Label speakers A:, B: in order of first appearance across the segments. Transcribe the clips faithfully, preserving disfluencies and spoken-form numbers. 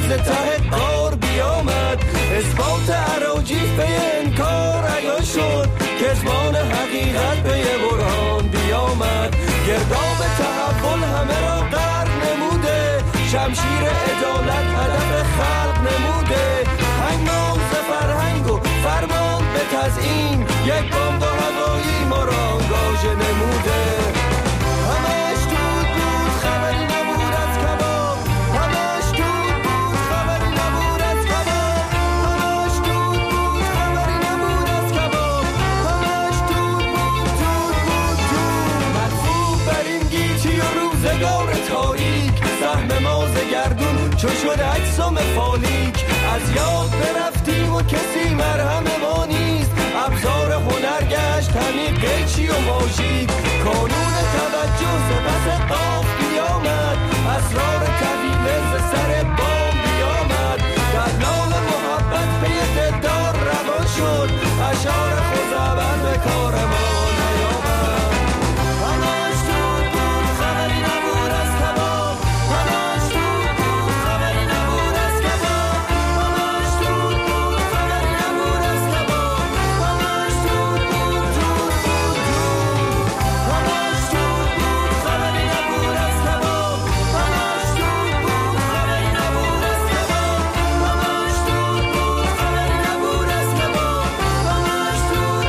A: ز ته قار بیامد، اثبات اراجیف به انکار عیان شد، کذبان حقیقت به برهان بیامد. گرداب تحول همه را غرق نموده، شمشیر عدالت هدف خلق نموده. هنگام ز فرهنگ و فرمان به تزیین، یک بمب هوایی ما را آنگاژه نموده. همش دود بود خبری نبود از کباب، همش دود بود خبری نبود از کباب، همش دود بود خبری نبود از کباب، همش دود بود دود بود دود. مدفوع بر این گیتی و روزگار تاریک، سهم ما ز گردون چو شد اجسام فالیک. از یاد برفتیم و کسی مرهم ما نیست، ابزار هنر گشت همین قیچی و ماژیک. کانون توجه ز پس قاف بیامد، اسرار طویله ز سر بام بیامد. دلال محبت پی دلدار روان شد، اشعار خزعبل به کار ما نیامد. همش دود بود خبری نبود از کباب، همش دود بود خبری نبود از کباب، همش دود بود خبری نبود از کباب، همش دود بود دود بود دود، همش دود بود خبری نبود از کباب، همش دود بود خبری نبود از کباب، همش دود بود خبری نبود از کباب، همش دود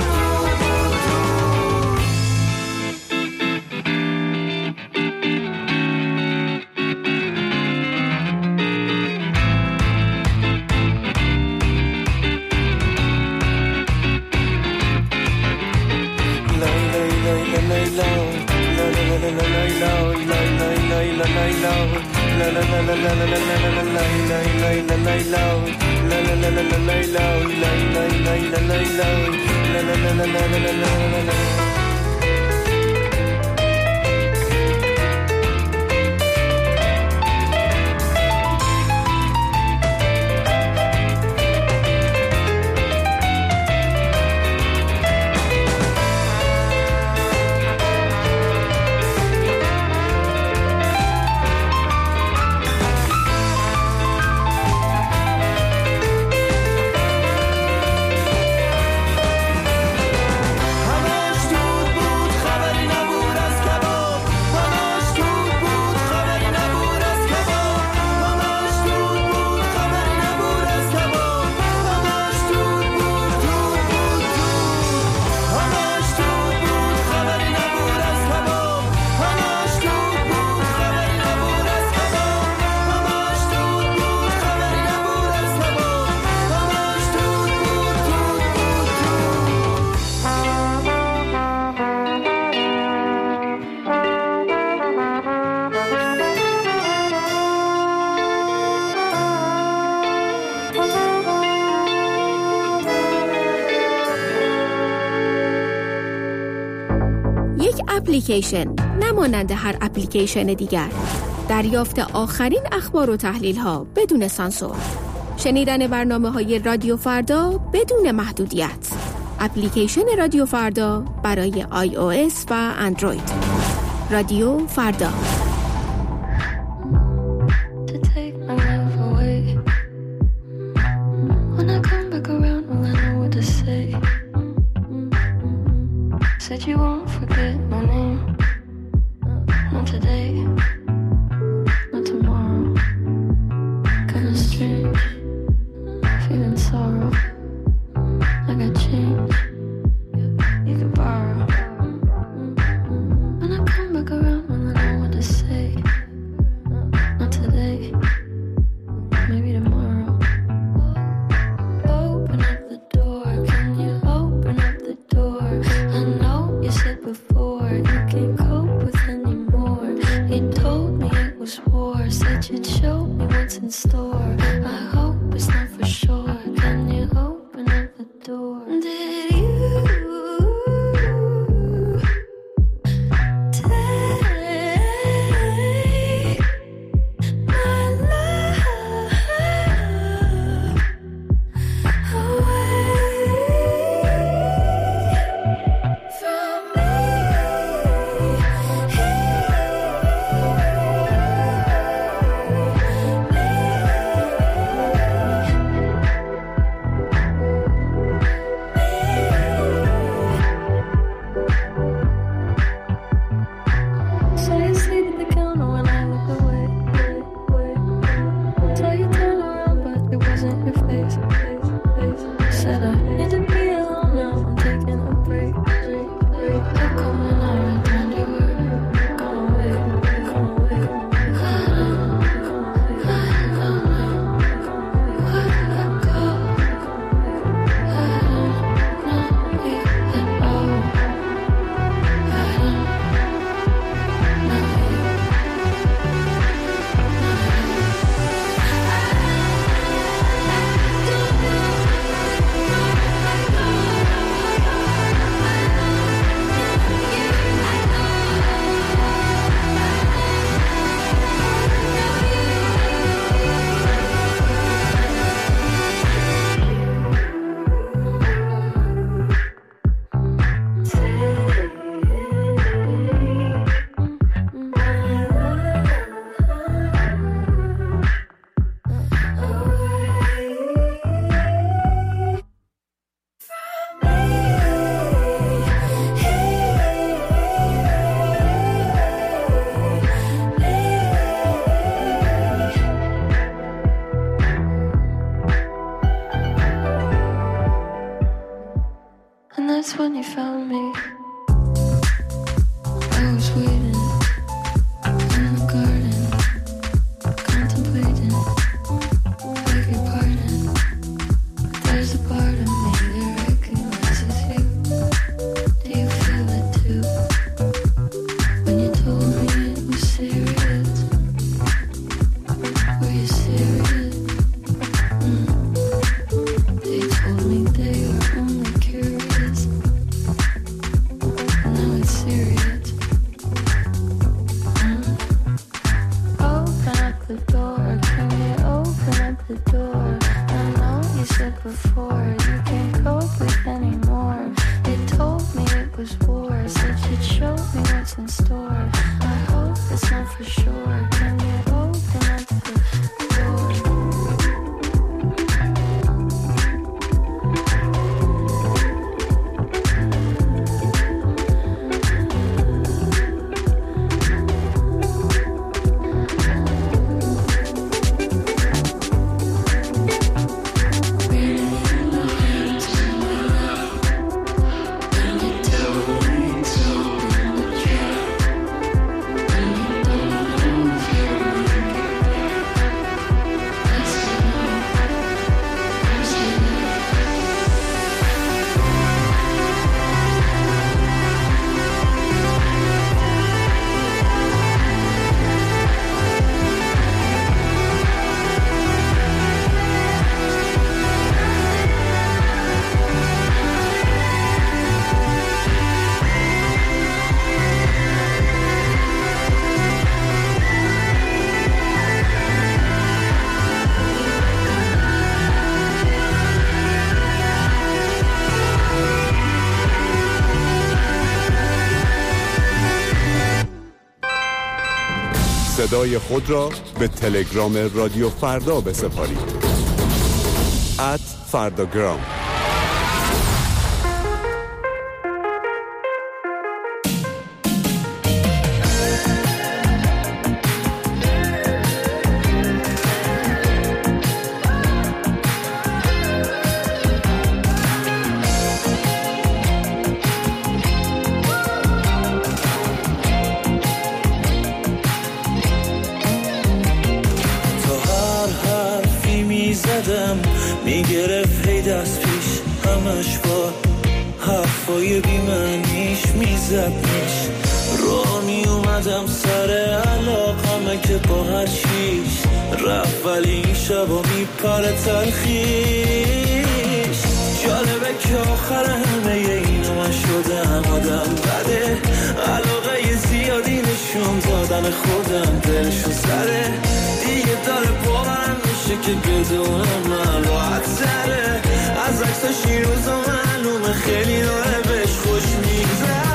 B: اپلیکیشن نمانند هر اپلیکیشن دیگر. دریافت آخرین اخبار و تحلیل ها بدون سانسور. شنیدن برنامه های رادیو فردا بدون محدودیت. اپلیکیشن رادیو فردا برای آی او اس و اندروید. رادیو فردا.
C: Said you won't forget my name. Not today, not tomorrow. Kinda strange, feeling sorrow. I got change, you could borrow. When I come back around, when I know what to say. Not today, maybe tomorrow. Open up the door, can you open up the door? I know you said before you can't cope with anymore. You told me it was war, said you'd show me what's in store. I hope it's not for sure. Can you open up the door? Did you that's when you found me. I was waiting in the garden, contemplating, beg your pardon, but there's a part of me that recognizes you. Do you feel it too? When you told me it was serious, were you serious? Mm. They told me they were only curious, now it's serious. Mm. Open up the door, can you open up the door? I know you said before you can't cope with anymore. They told me it was war, said you'd show me what's in store. I hope it's not for sure. Can you open up the door?
D: صدای خود را به تلگرام رادیو فردا بسپارید. ات فرداگرام.
A: میگرفت هی دست پیش همش با حرفای بیمعنیش میزدنیش. رو میومدم سر علاقمه که با هر چیش رفت، ولی این شبا میپره تلخیش. جالبه که آخر همه اینو من شدم آدم بده، علاقه زیادی نشون دادن خودم دلشو زده. دیگه داره باورم میشه که بدونم من راحت سره. از عکساش این روزا معلومه خیلی داره بهش خوش میگذره.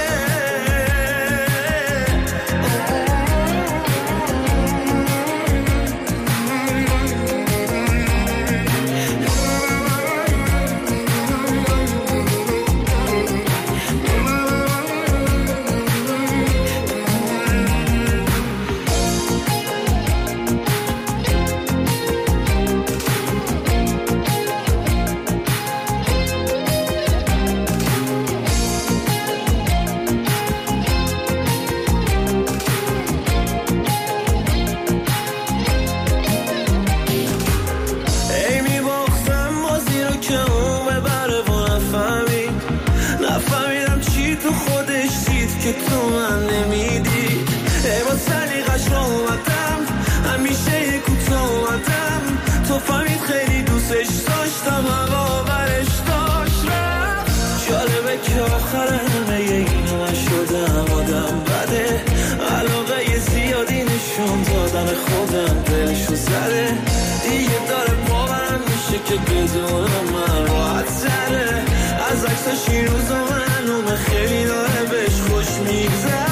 A: که تو من نمیدی ای با سلیقش را اومدم، همیشه کوتاه اومدم. تو فهمید خیلی دوستش داشتم، هوا برش داشت رفت. جالبه که آخر همه اینو من شدم آدم بده، علاقه زیادی نشون دادن خودم دلشو زده. دیگه داره باورم میشه که بدونم من راحت زده. از عکساش این روزا معلومه خیلی داره بهش خوش میگذره.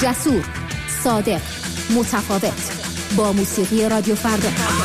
B: جسور، صادق، متفاوت. با موسیقی رادیو فردا.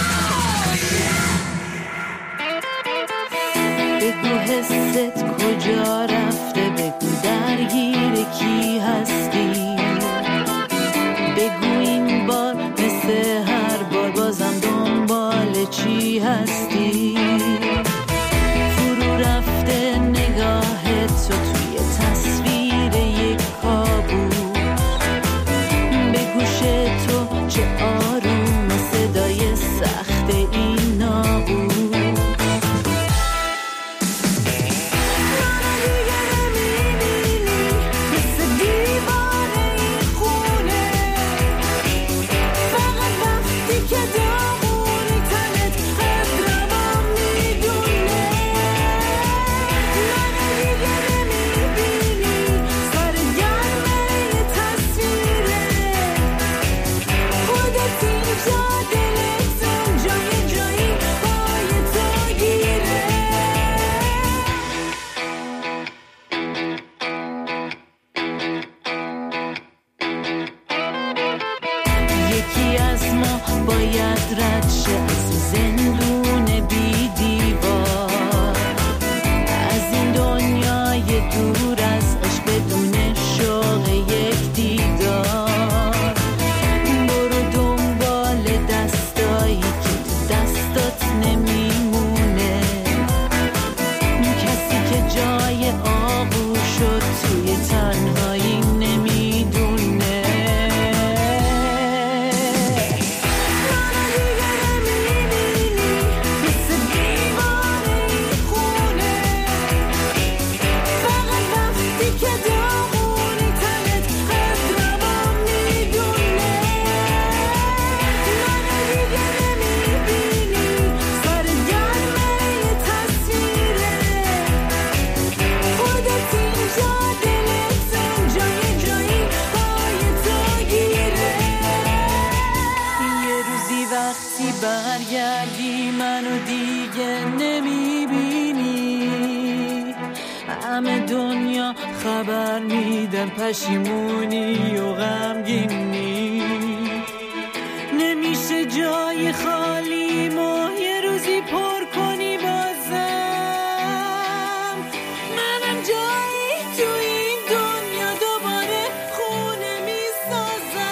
C: بگو حست کجا رفته، بگو درگیر کی هستی، بگو این بار مثل هر بار بازم دنبال چی هستی. فرو رفته نگاه تو توی تصویر یک کابوس، به گوش تو چه آروم صدای سخت این نابود. برگردی منو دیگه نمیبینی، همه دنیا خبر میدن پشیمونی و غمگینی، نمیشه جای خالی ما یه روزی پر کنی بازم، منم جایی تو این دنیا دوباره خونه میسازم.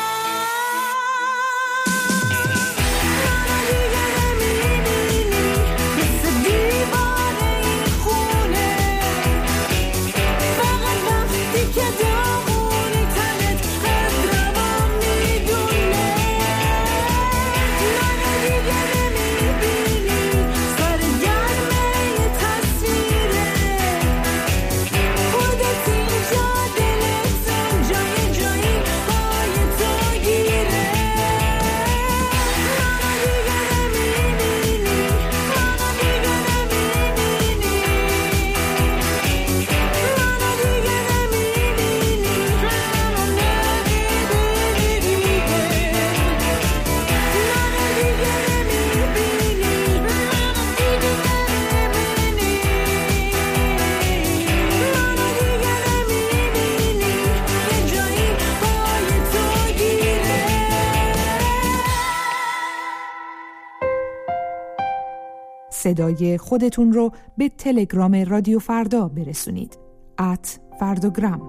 E: صدای خودتون رو به تلگرام رادیو فردا برسونید. ات فردوگرام.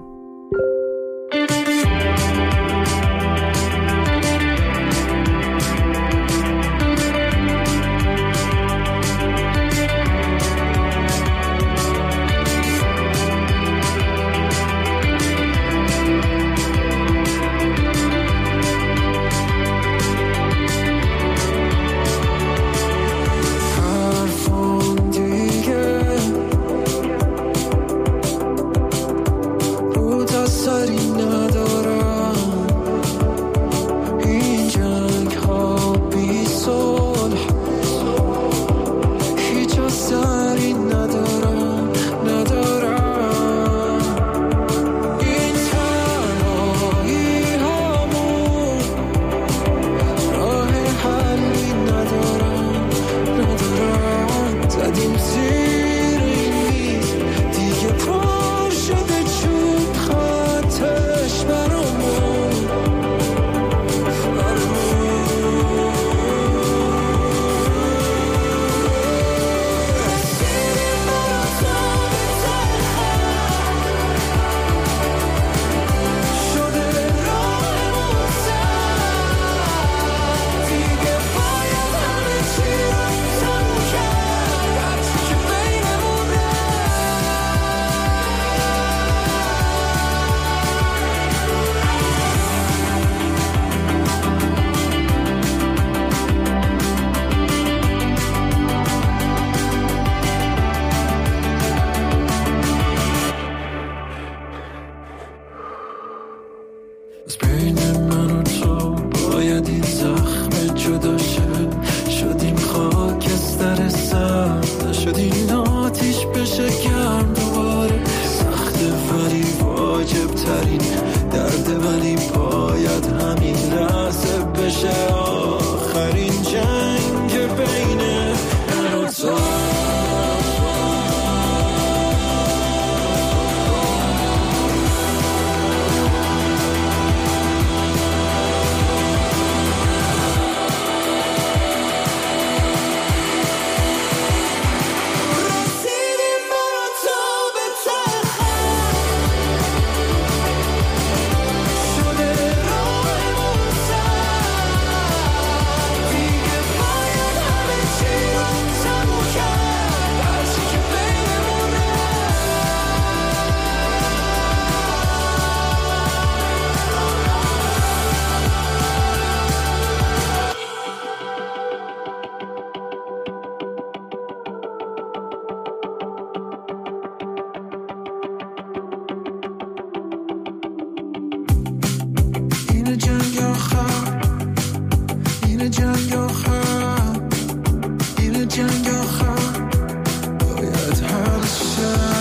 A: سری ندارم
F: این جنگ آخر، این جنگ آخر باید حل شه.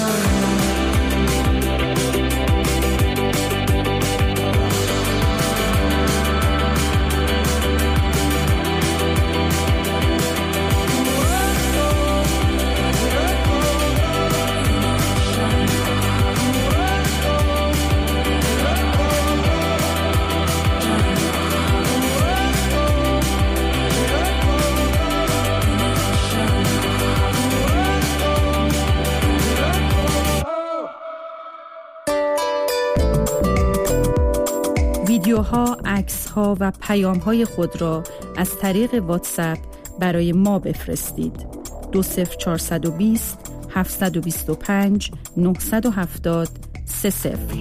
G: ویدیوها، عکس‌ها و پیام‌های خود را از طریق واتساپ برای ما بفرستید. دو صفر چهارصد و بیست هفتصد و بیست و پنج نهصد و هفتاد سه صفر.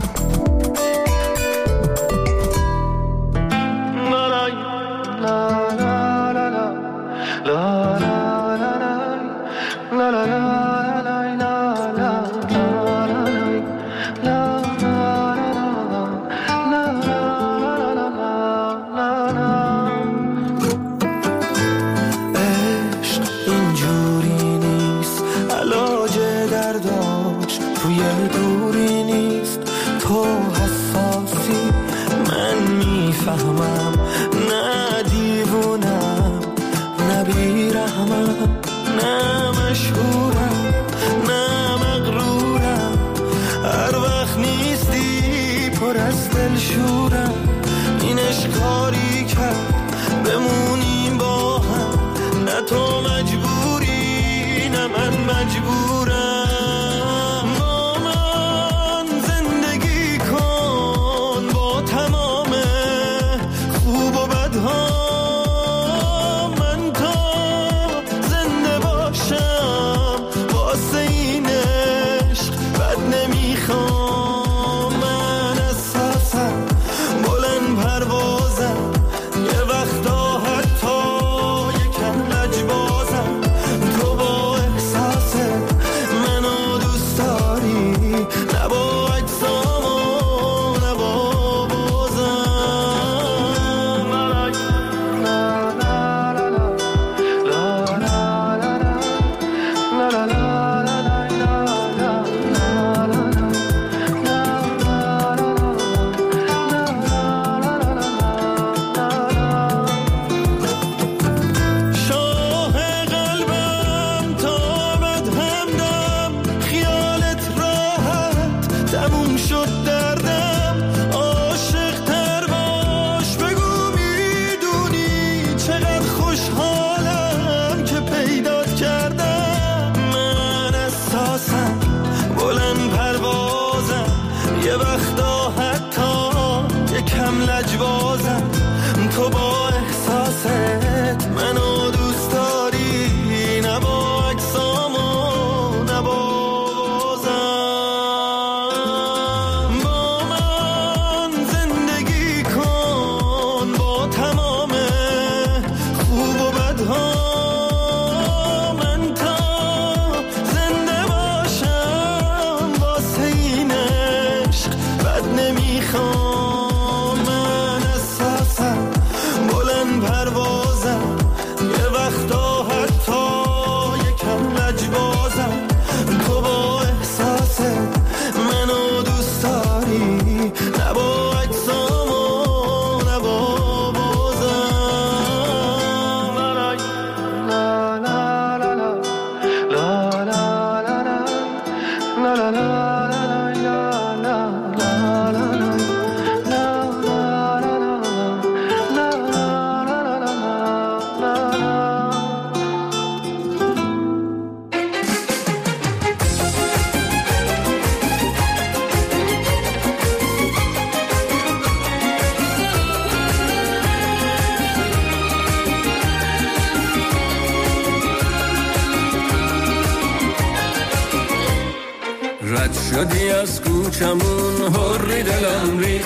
A: شدی از کوچمون هری دلم ری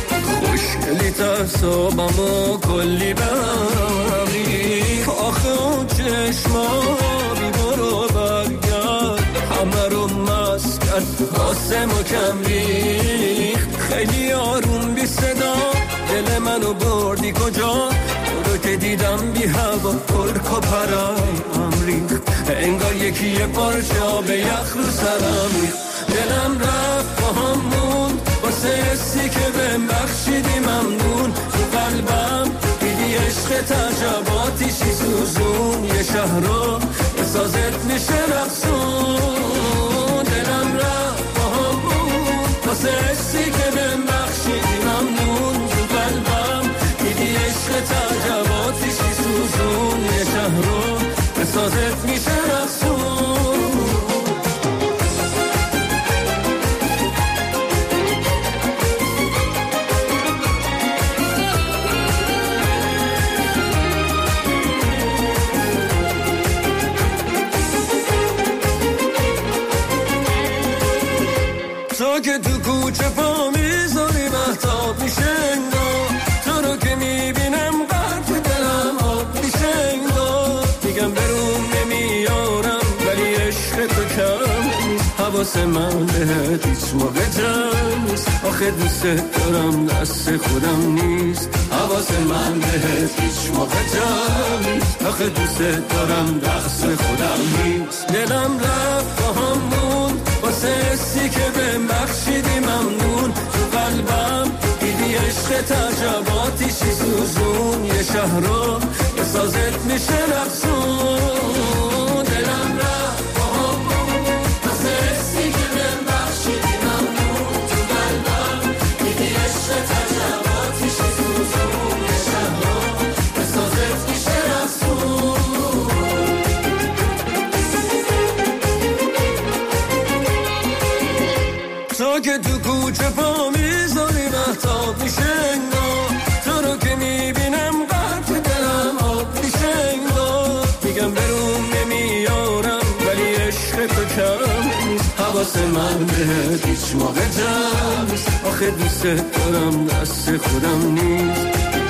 A: خوشگلی تصابمو کلی بری آخه اون چشما بی برو برگرد همه رو مست کرد آسمو کم ریخت خیلی آروم بی صدا دل منو بردی کجا تو رو که دویدم بی هوا ترک و پرایم ریخت انگار یکی یه پارچه به یخ رو سرم ریخت دلم رفت با هم موند واسه حسی که بهم بخشیدی ممنون تو قلبم دیدی عشق تجرباتیشی سوزون یه شهر رو بسازت میشه رقصون دلم رفت با هم موند واسه حسی که بهم بخشیدی ممنون تو قلبم دیدی عشق تجرباتیشی سوزون یه شهر رو بسازت میشه رقصون تو که تو کوچه پا میذاری مهتاب میشه انگار تو رو که میبینم قلب دلم آب میشه انگار میگم برون نمیارم ولی عشق تو کم نیست حواس من بهت هیچ موقع جمع نیست آخه دوست دارم دست خودم نیست حواس من بهت هیچ موقع جمع نیست آخه دوست دارم دست خودم نیست دلم رفت با هم موند واسه حسی که بهم بخشیدی ممنون تو قلبم دیدی عشق تجرباتیشی سوزون یه شهر رو بسازت میشه رقصون دلم رفت با هم موند واسه حسی که بهم بخشیدی ممنون تو قلبم دیدی عشق تجرباتیشی سوزون یه شهر رو بسازت میشه رقصون تو که تو کوچه پا میذاری مهتاب میشه انگار تو رو که میبینم قلب دلم آب میشه انگار میگم برون نمیارم ولی عشق تو کم نیست حواس من بهت هیچ موقع جمع نیست آخه دوست دارم دست خودم نیست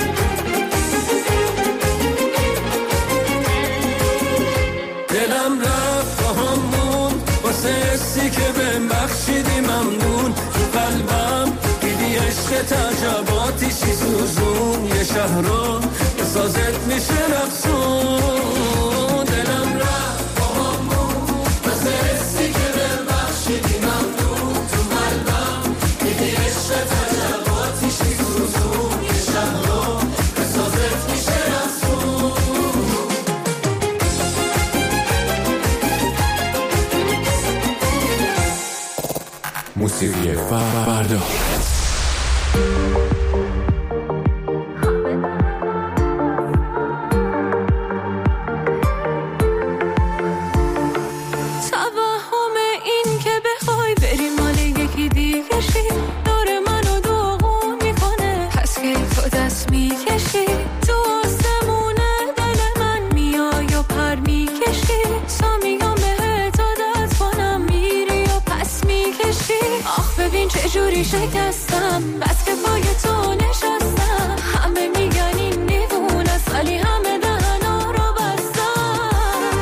A: دلم رفت با هم موند واسه حسی که بهم بخشیدی ممنون تو قلبم دیدی عشق تجرباتیشی سوزون یه شهر رو بسازت میشه رقصون دلم رفت با هم موند واسه حسی که بهم بخشیدی ممنون تو قلبم دیدی عشق تجرباتیشی سوزون یه شهر رو بسازت میشه رقصون
D: موسیقی فردا
C: توهم این که بخوای بری مال یکی دیگه شی دور منو داغون میکنه پس که تو دست میکشی تو آسمونه دل من میای و پر میکشی تا میگم بهت عادت کنم میری و پس میکشی آخ ببین چجوری شکستم بس که پای تو نشستم همه میگن این دیوون است ولی همه دهنا رو بستم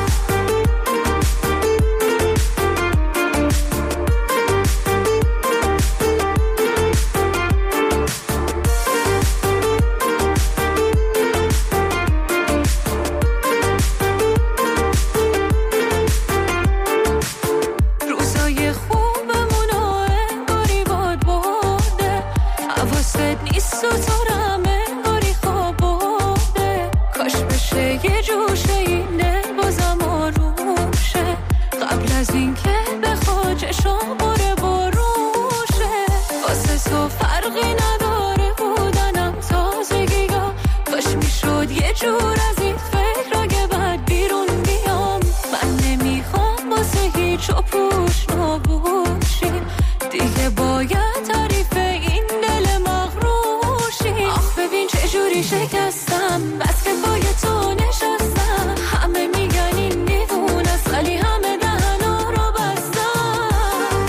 C: روزای خوبمون رو انگاری باد برده حواست نیست و تو رو هم انگاری خواب برده کاش بشه یه جوشه این دل بازم آروشه قبل از این که بخواد چشم باره باروشه واسه تو فرقی نداره بودنم تازگی یا کاش میشد یه جور از این فکر اگه بعد بیرون بیام من نمیخوام واسه هیچ و پوش نباشیم دیگه باید تعریف این دل مغروشی آخ ببین چجوری شکستم بس که پای تو نشستم همه میگن این دیوون است ولی همه دهنا رو بستم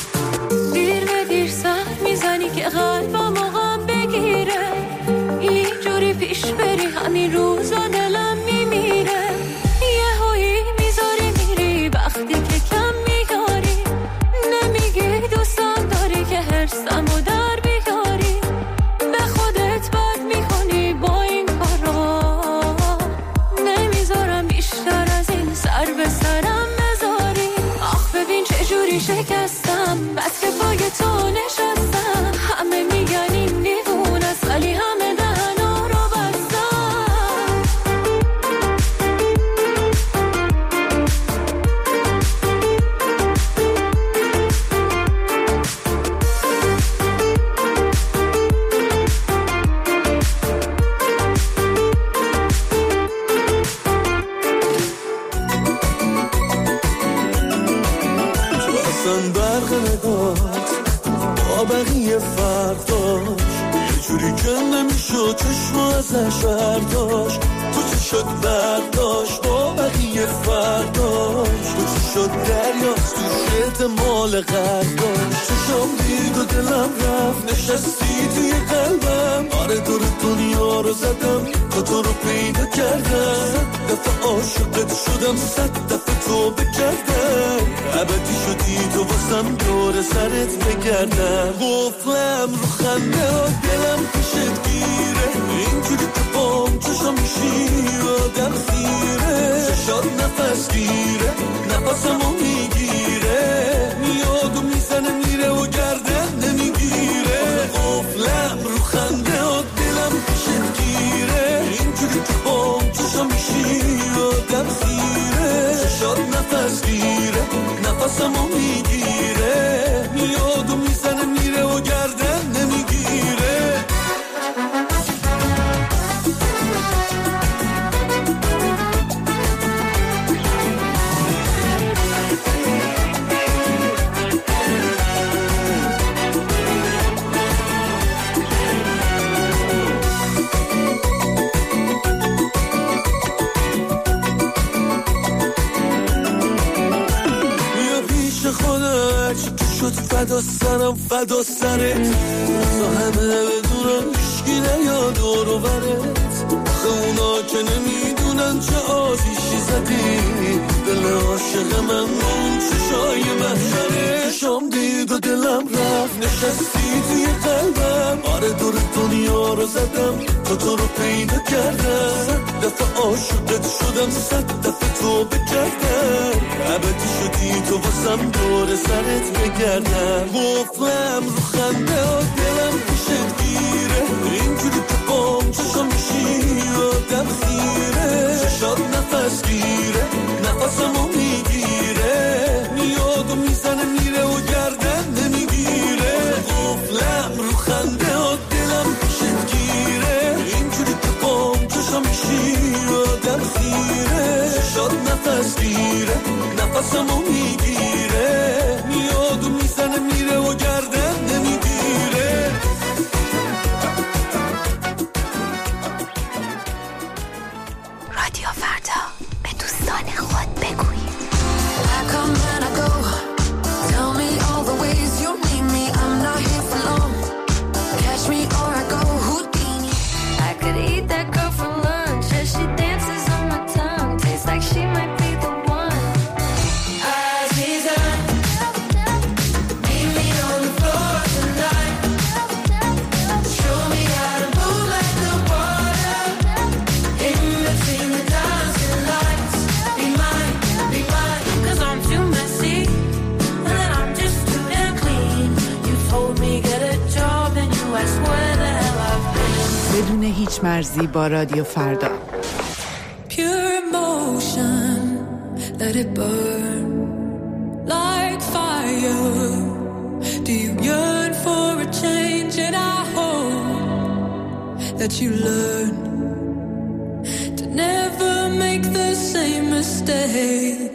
C: دیر به دیر سر میزنی که قلبم و غم بگیره این
A: شد چشم ازش برداشت، تو چی شد برداشت با بقیه فرداشت، تو چی شد دریاست توش احتمال غرداشت، چشم دید و دلم رفت نشستی توی قلبم، آره دور دنیا رو زدم تا تو رو پیدا کردم، صد دفعه عاشقت شدم صد دفعه تو بکردم، ابدی شدی تو واسم دور سرت بگردم، قفلم رو خنده ها دلم پیشت گیره، اینجوری که بام چشم میشی آدم خیره، چشات نفس گیره نفسمو میگیره، میاد و میزنه میره و گردن نمیگیره، قفلم رو خنده ها دلم پیشت گیره، اینجوری که بام چشم میشی آدم خیره، چشات نفس گیره نفسمو میگیره، میاد و میزنه میره و گردن نمیگیره. شد فدا سرم فدا سرت، تا همه بدونن هیچکی نیاد دور و برت، آخه اونا که نمیدونن چه آتیشی زدی، دل عاشق من اون چشای محشره، چشام دید و دلم رفت نشستی توی قلبم، آره دور دنیا رو زدم تا تو رو پیدا کردم، صد دفعه عاشقت شدم صد دفعه تو بکردم، ابدی شدی تو واسم دور سرت بگردم، قفلم رو خنده ها دلم پیشت گیره، اینجوری که بام چشم میشی آدم خیره، چشات نفس گیره نفسمو میگیره، میاد و میزنه میره و گردن نمیگیره، قفلم رو خنده ها دلم پیشت گیره، اینجوری که بام چشم میشی آدم خیره، چشات نفس گیره نفسمو میگیره، میاد و میزنه میره و گردن نمیگیره.
H: رادیو فردا به دوستان خود بگویید.
I: بدون هیچ مرزی با رادیو فردا.
J: Pure emotion, let it burn like fire. Do you yearn for a change? And I hope that you learn to never make the same mistake.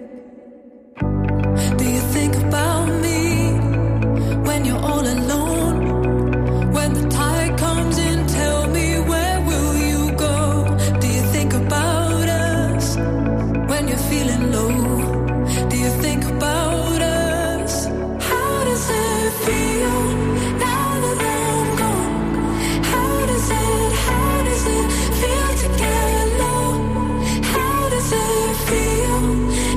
J: Do you think about me when you're all alone? When the tide comes in, tell me, where will you go? Do you think about us when you're feeling low? Do you think about us? How does it feel now that I'm gone? How does it, how does it feel to get low? How does it feel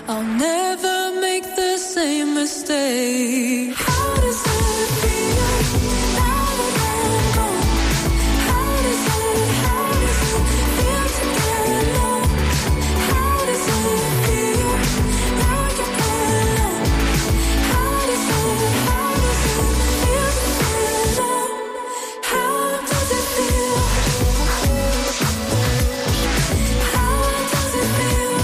J: I'll never make the same mistake. How does it feel now that I'm gone? How does it, how does it feel to get alone? How does it feel now you're alone? How does it, how does it feel to get alone? How does it feel? How does it feel?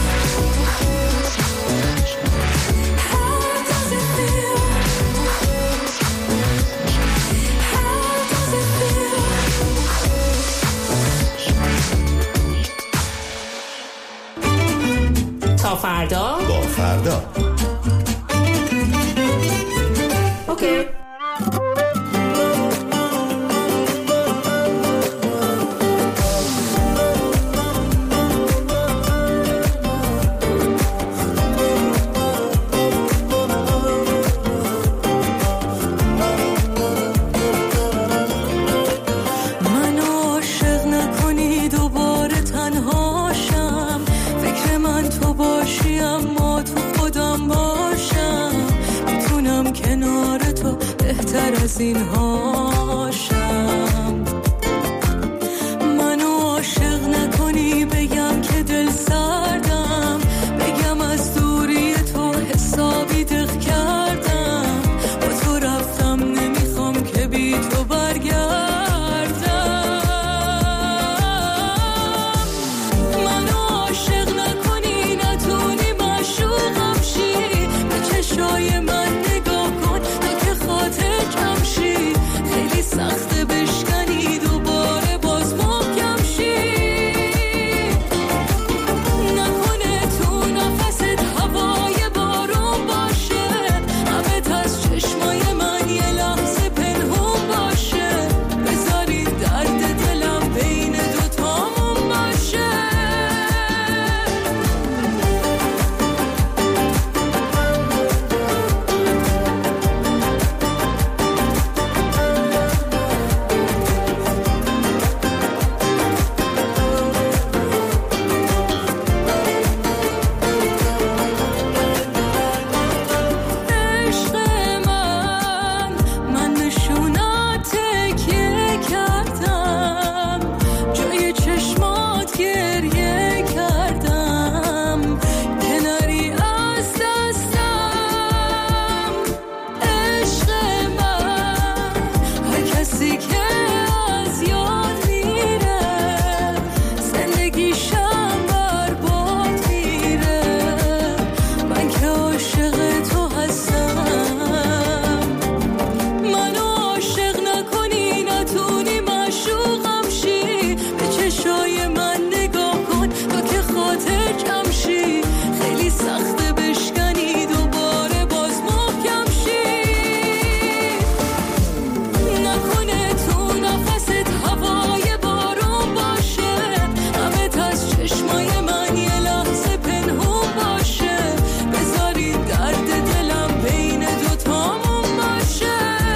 B: تا فردا
K: با فردا
B: اوکی.
J: از این هاشم منو عاشق نکنی بگم که دل سردم بگم از دوری تو حسابی دق کردم با تو رفتم نمیخوام که بی تو برگردم منو عاشق نکنی نتونی معشوقم شی به چشای من نگاه کن تا که خاطر کم شی خیلی سخته بشکنی دوباره باز محکم شی نکنه تو نفست هوای بارون باشه همه از چشمای من یه لحظه پنهون باشه بذاری درد دلم بین دوتامون باشه عشق من من نشونات تکیه کردم جای چشمات گریه کردم کناری از دستم عشق من هر کسی که از یاد میره زندگیشم برباد میره من که عاشق تو هستم منو عاشق نکنی نتونی معشوقم شی به چشای من نگاه کن تا که خاطر کم شی خیلی سخته بشکنی دوباره باز محکم شی نکنه تو نفست هوای بارون باشه همه از چشمای من یه لحظه پنهون باشه بذاری درد دلم بین دوتامون باشه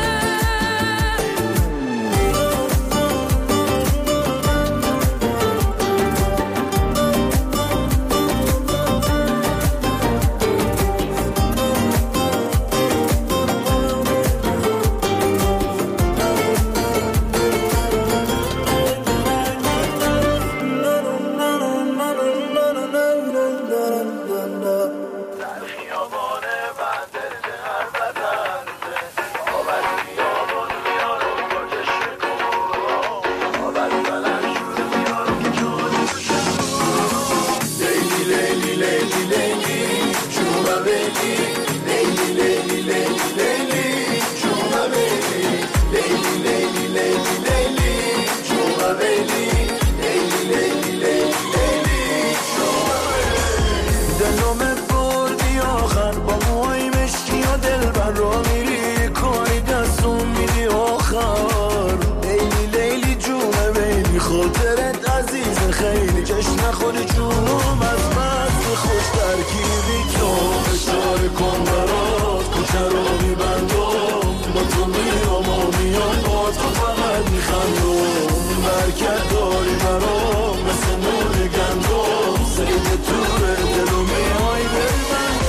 A: دلم بردی آخر با موهای مشکی و دل بر را میری کاری دستون میدی آخر لیلی لیلی جونه بیلی خاطرت عزیز خیلی جشن نخوری جونم از مست خوش ترکیبی تو اشاره کن برات کچه رو میبندم با تو میام و میام با تو فقط میخندم برکت داری برام مثل نور گندم سید توره دلو میای بلبند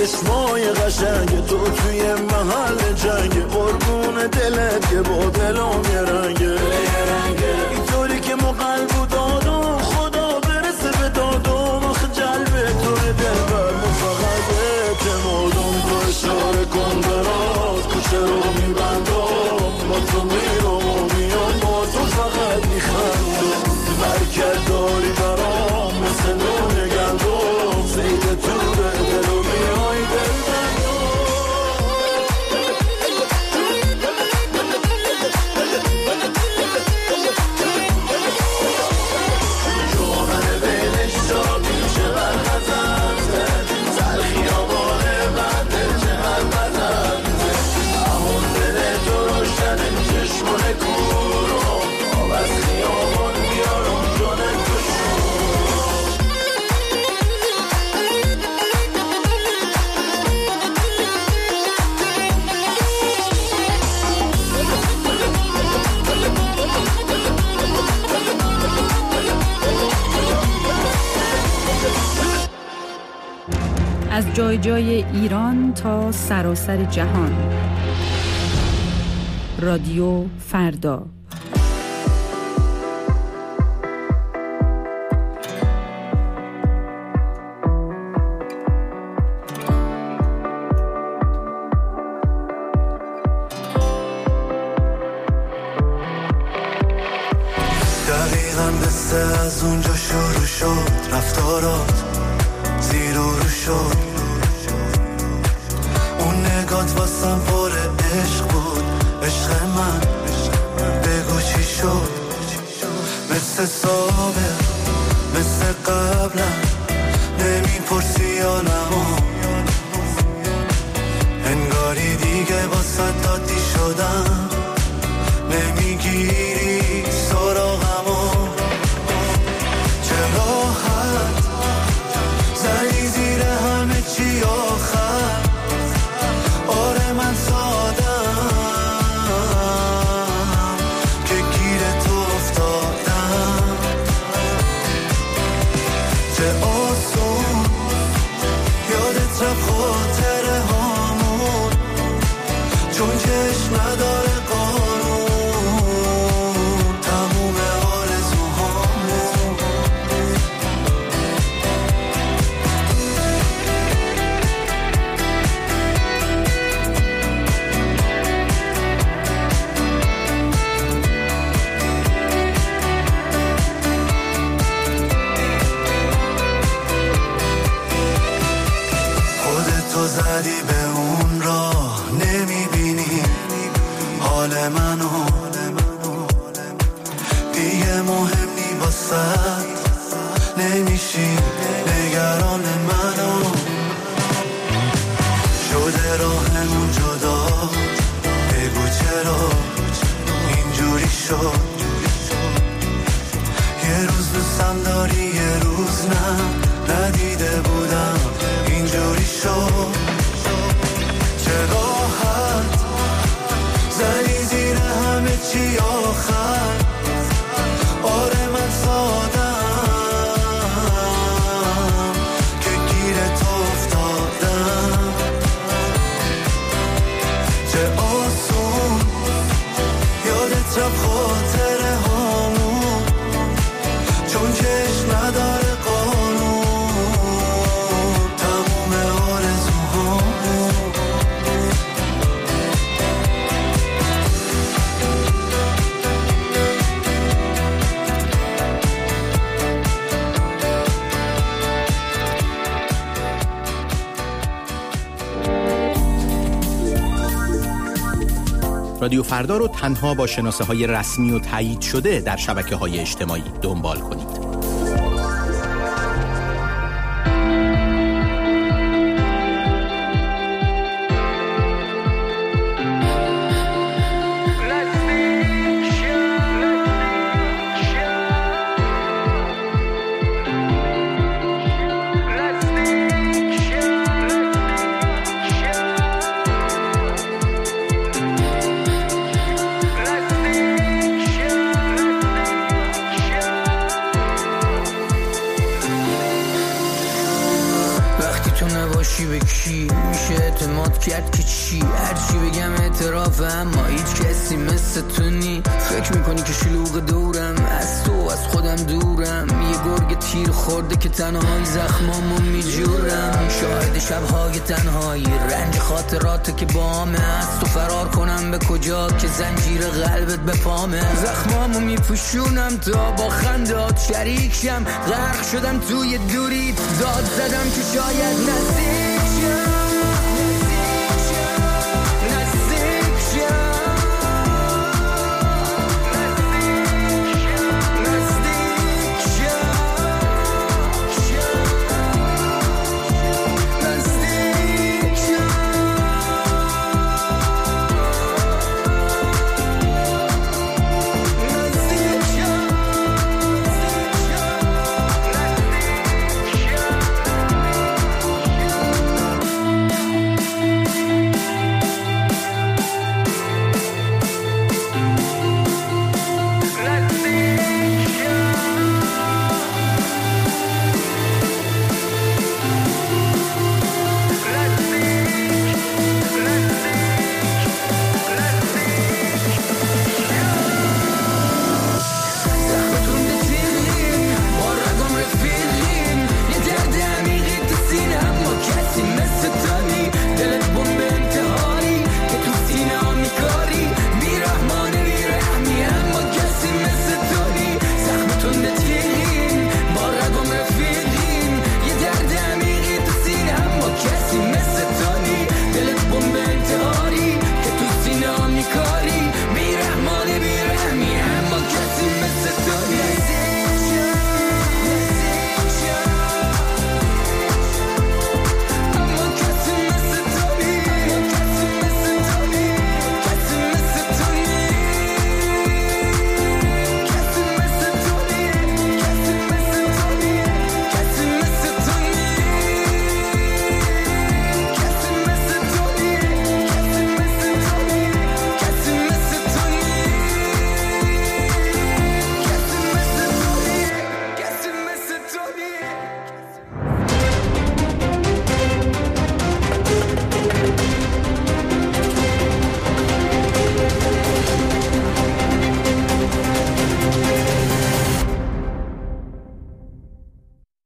K: چشمای قشنگ تو توی محل جنگ، قربون دلت که با دلم یه رنگه، اینطوری که ما قلبو دادم خدا برسه به دادم، آخه جلبه توی دلبر ما فقط اعتمادم، تو اشاره کن براز کوچه رو میبندم، با تو میرم و میام با تو فقط میخندم، برکت داری برام مثل نون گندم، زیده تو به دل و میای دل
G: از جای جای ایران تا سراسر جهان. رادیو فردا.
K: دقیقاً مثل از اونجا شروع شد رفتارات، زیر و رو شد اون نگات واسم پر عشق بود، عشق من بگو چی شد، مثل سابق مثل قبلم نمیپرسی حالمو، انگاری دیگه واسه دادی شدم، نمیگیری سراغمو، چه راحت زنی زیر همه چی آخر، آره من سادم که گیر تو افتادم، چه آسون یادت رفت خاطره هامون، چون چشم نداره قانون، تموم آرزوهامون. خودتو زدی به اون راه، نمیبینی حال منو، دیگه مهم نی واسد، نمیشی نگران منو، شده راهمون جدا، بگو چرا اینجوری شد، یه روز دوستم داری یه روز نه، ندیده بودم اینجوری شد، چه راحت زنی زیر همه چی آخر، آره من سادم که گیر تو افتادم، چه آسون یادت رفت خاطره هامون، چون چشم نداره قانون، تموم آرزوهامون.
L: رادیو فردا رو تنها با شناسه های رسمی و تایید شده در شبکه های اجتماعی دنبال کنید.
M: کی به کی میشه اعتماد کرد که چی؟ هرچی بگم اعترافه اما هیچ کسی مثل تو نی. فکر میکنی که شلوغ دورم، از تو از خودم دورم. یه گرگ تیر خورده که تنهایی زخمامو میجورم. شاهد شبهای تنهایی، رنج خاطرات که بامه. از تو فرار کنم به کجا که زنجیر قلبت به پامه. زخمامو میپوشونم تا با خندات شریکشم. غرق شدم توی دوریت، داد زدم که شاید نزدیک شم.